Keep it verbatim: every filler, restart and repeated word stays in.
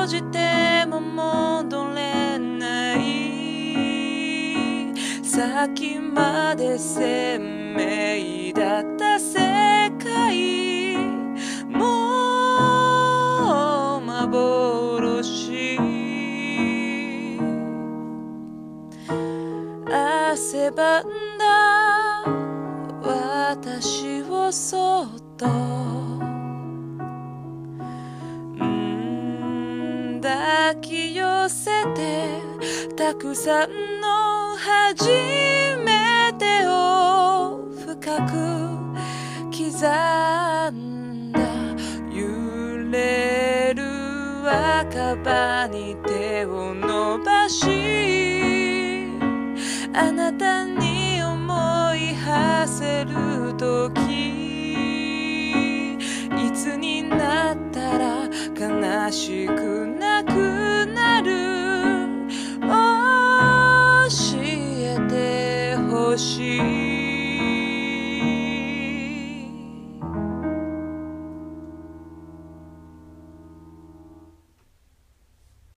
閉じても戻れない先まで鮮明だった世界もう幻汗ばんだ私をそっとうん抱き寄せてたくさんの初めてを深く刻んだ揺れる若葉に手を伸ばしあなたに思